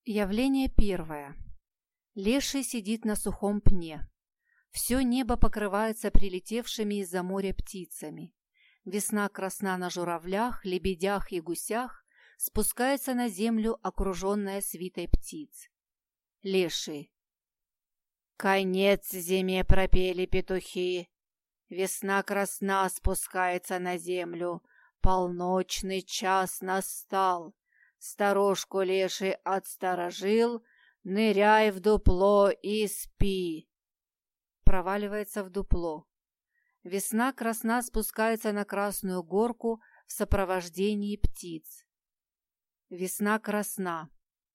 Явление первое. Леший сидит на сухом пне. Все небо покрывается прилетевшими из-за моря птицами. Весна красна на журавлях, лебедях и гусях, спускается на землю, окруженная свитой птиц. Леший. Конец зиме пропели петухи. Весна красна спускается на землю. Полночный час настал. Сторожку леший отсторожил, ныряй в дупло и спи. Проваливается в дупло. Весна красна спускается на Красную горку в сопровождении птиц. Весна красна.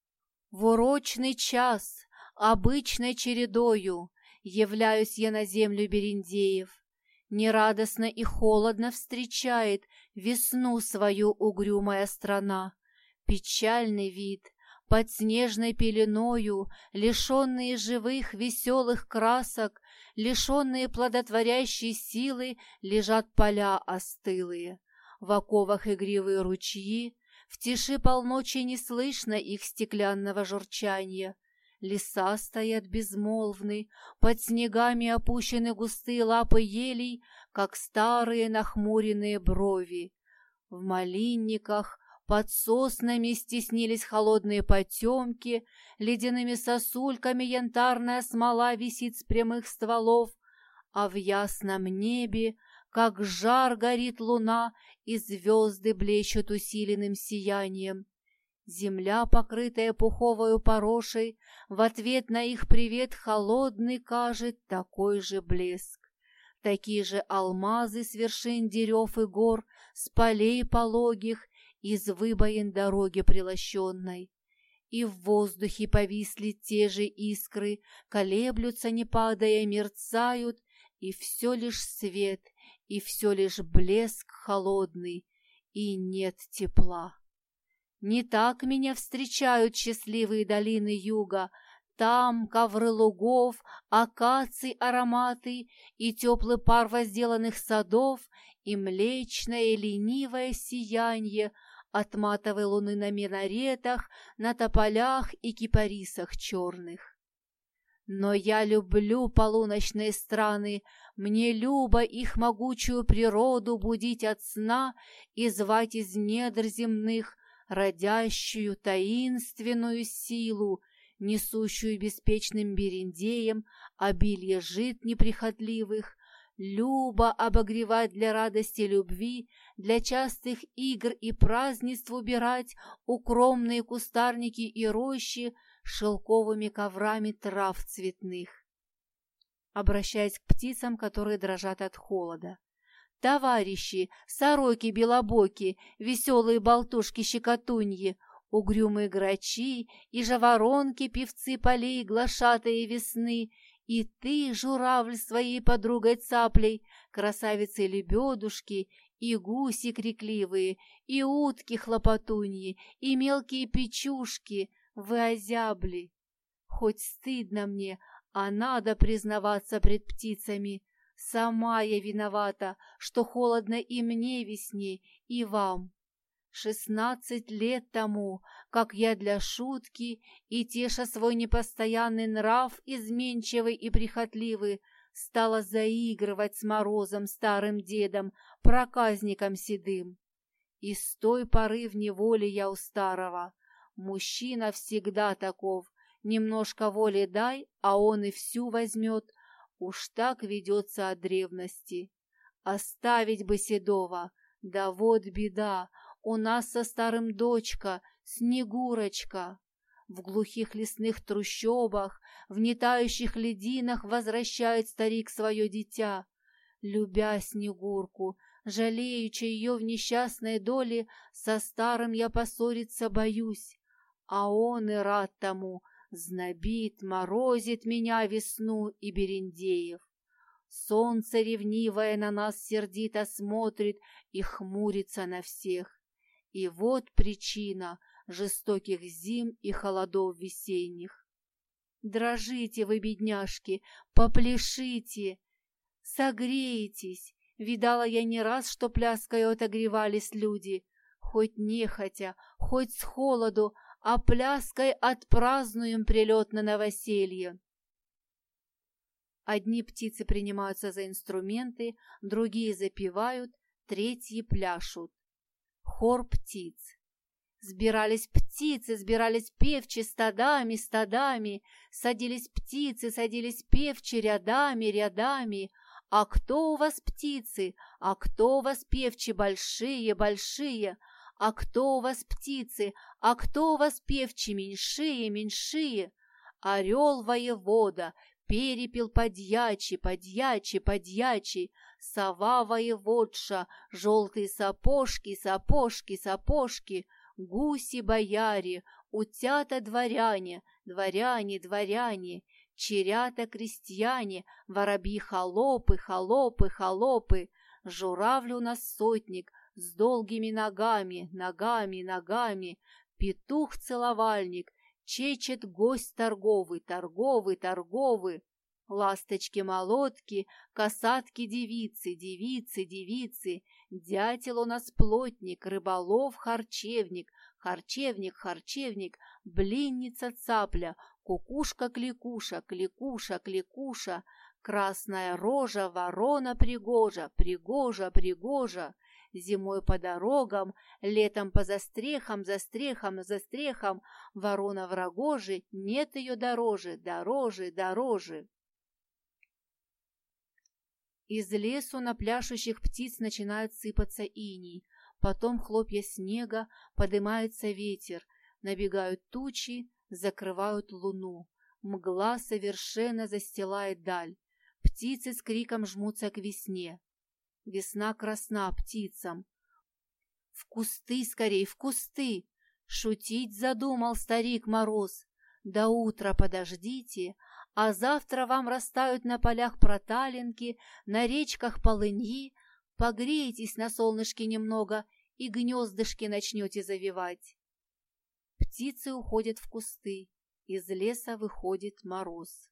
В урочный час, обычной чередою, являюсь я на землю Берендеев. Нерадостно и холодно встречает весну свою угрюмая страна. Печальный вид, под снежной пеленою, лишенные живых веселых красок, лишенные плодотворящей силы, лежат поля остылые. В оковах игривые ручьи, в тиши полночи не слышно их стеклянного журчания. Леса стоят безмолвны, под снегами опущены густые лапы елей, как старые нахмуренные брови. В малинниках под соснами стеснились холодные потемки, ледяными сосульками янтарная смола висит с прямых стволов, а в ясном небе, как жар, горит луна, и звезды блещут усиленным сиянием. Земля, покрытая пуховою порошей, в ответ на их привет холодный кажет такой же блеск. Такие же алмазы с вершин дерев и гор, с полей пологих, из выбоин дороги прилощенной. И в воздухе повисли те же искры, колеблются, не падая, мерцают, и все лишь свет, и все лишь блеск холодный, и нет тепла. Не так меня встречают счастливые долины юга. Там ковры лугов, акаций ароматы и теплый пар возделанных садов, и млечное ленивое сиянье от матовой луны на минаретах, на тополях и кипарисах черных. Но я люблю полуночные страны, мне любо их могучую природу будить от сна и звать из недр земных родящую таинственную силу, несущую беспечным берендеям обилие жит неприхотливых, любо обогревать для радости любви, для частых игр и празднеств убирать укромные кустарники и рощи шелковыми коврами трав цветных. Обращаясь к птицам, которые дрожат от холода. Товарищи, сороки белобоки, веселые болтушки-щекотуньи, угрюмые грачи и жаворонки, певцы полей, глашатые весны, и ты, журавль, своей подругой-цаплей, красавицы-лебедушки, и гуси крикливые, и утки хлопотуньи, и мелкие печушки, вы озябли. Хоть стыдно мне, а надо признаваться пред птицами. Сама я виновата, что холодно и мне весне, и вам. 16 лет тому, как я для шутки и теша свой непостоянный нрав, изменчивый и прихотливый, стала заигрывать с морозом старым дедом, проказником седым. И с той поры в неволе я у старого. Мужчина всегда таков, немножко воли дай, а он и всю возьмет. Уж так ведется от древности. Оставить бы седого, да вот беда, у нас со старым дочка, Снегурочка. В глухих лесных трущобах, в нетающих лединах возвращает старик свое дитя. Любя Снегурку, жалеючи ее в несчастной доле, со старым я поссориться боюсь, а он и рад тому, знобит, морозит меня весну и Берендеев. Солнце ревнивое на нас сердито смотрит и хмурится на всех. И вот причина жестоких зим и холодов весенних. Дрожите вы, бедняжки, попляшите, согреетесь. Видала я не раз, что пляскою отогревались люди, хоть нехотя, хоть с холоду, а пляской отпразднуем прилет на новоселье. Одни птицы принимаются за инструменты, другие запевают, третьи пляшут. Хор птиц. Сбирались певчи стадами, стадами, садились певчи рядами, рядами. А кто у вас птицы? А кто у вас певчи большие, большие? А кто у вас птицы? А кто у вас певчи меньшие, меньшие? Орел воевода, перепел подьячий, подьячий, подьячий, сова воеводша, желтые сапожки, сапожки, сапожки, гуси-бояре, утята-дворяне, дворяне, дворяне, черята-крестьяне, воробьи-холопы, холопы, холопы, журавль у нас сотник с долгими ногами, ногами, ногами, петух-целовальник, чечет гость торговый, торговый, торговый, ласточки-молотки, касатки-девицы, девицы, девицы, дятел у нас плотник, рыболов-харчевник, харчевник, харчевник, блинница-цапля, кукушка-кликуша, кликуша, кликуша, красная рожа, ворона пригожа, пригожа, пригожа, зимой по дорогам, летом по застрехам, застрехам, застрехам, ворона в рогоже, нет ее дороже, дороже, дороже. Из лесу на пляшущих птиц начинает сыпаться иней, потом хлопья снега, подымается ветер, набегают тучи, закрывают луну, мгла совершенно застилает даль, птицы с криком жмутся к весне. Весна красна птицам. В кусты скорей, в кусты! Шутить задумал старик Мороз. До утра подождите, а завтра вам растают на полях проталинки, на речках полыньи, погреетесь на солнышке немного и гнездышки начнете завивать. Птицы уходят в кусты, из леса выходит Мороз.